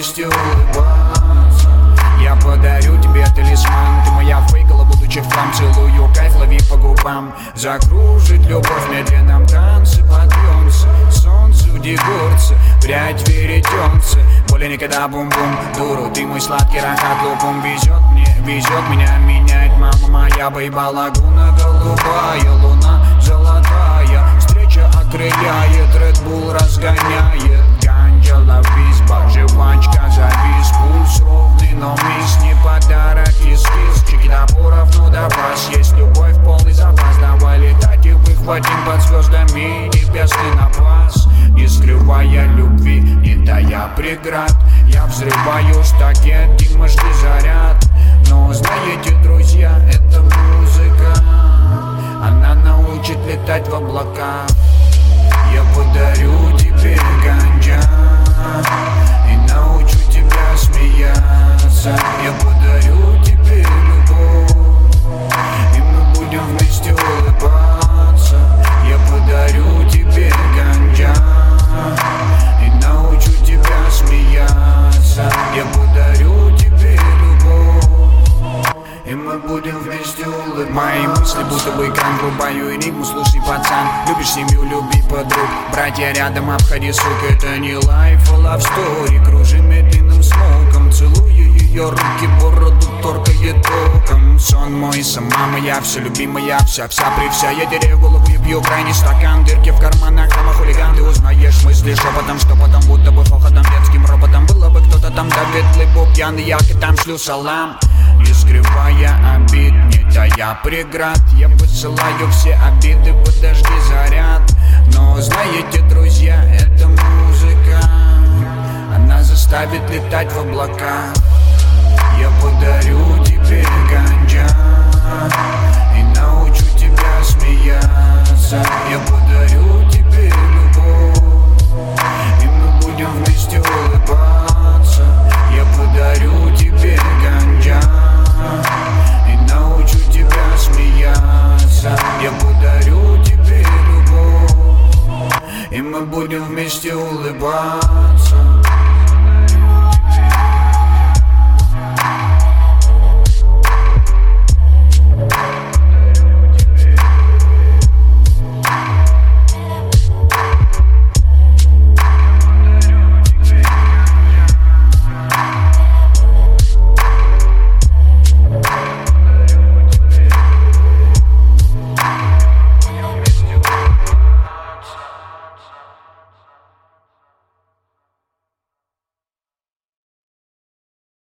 вместе улыбаться. Я подарю тебе талисман, ты моя фейкала, будучи в хлам. Целую кайф, лови по губам. Закружит любовь в медленном танце, подъемся. Солнце в дегурце, прядь веретенце. Более никогда бум-бум, дуру, ты мой сладкий рахат лупом. Везет меня, меняет мама моя. Бейба лагуна, голубая луна, золотая. Встреча окрыляет, Red Bull разгоняет. Ганджа, лавизба, жвачка, завис. Пульс ровный, но мисс не подарок. Кис-кис, чеки топоров, ну да вас. Есть любовь, полный запас. Давай летать и выхватим под звездами небесный напас. Не скрывая любви, не тая преград. Я взрываю штакет, димашки заряд. Но знаете, друзья, эта музыка, она научит летать в облака. Я подарю тебе ганджа и научу тебя смеяться. Я подарю тебе любовь, и мы будем вместе улыбаться. Я подарю тебе ганджа и научу тебя смеяться. Я подарю тебе любовь, и мы будем вместе улыбаться. Мои мысли будто бы экран, врубаю энигму. Слушай, пацан, любишь семью, люби подруг. Братья рядом, обходи, сука. Это не лайф, а love story. Кружим медленным смоком, целую ее руки, бороду торкает током. Сон мой, сама моя, все любимая, вся при вся. Я теряю голову и пью крайний стакан. Дырки в карманах, там хулиган. Ты узнаешь мысли шепотом, что потом будто бы хохотом, детским роботом. Было бы кто-то там, да ветлый боб пьяный, я там шлю салам. Не скрывая обид, не тая преград. Я посылаю все обиды, подожди заряд. Но знаете, друзья, эта музыка, она заставит летать в облака. Я подарю тебе ганджа и научу тебя смеяться. Я подарю тебе любовь, и мы будем вместе улыбаться. Я подарю тебе ганджа и научу тебя смеяться. Я подарю тебе любовь, и мы будем вместе улыбаться.